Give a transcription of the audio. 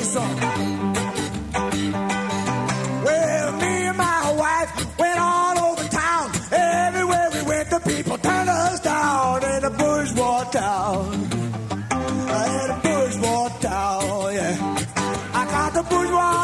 song. Well, me and my wife went all over town. Everywhere we went, the people turned us down in a bourgeois town. In a bourgeois town, yeah. I got the bourgeois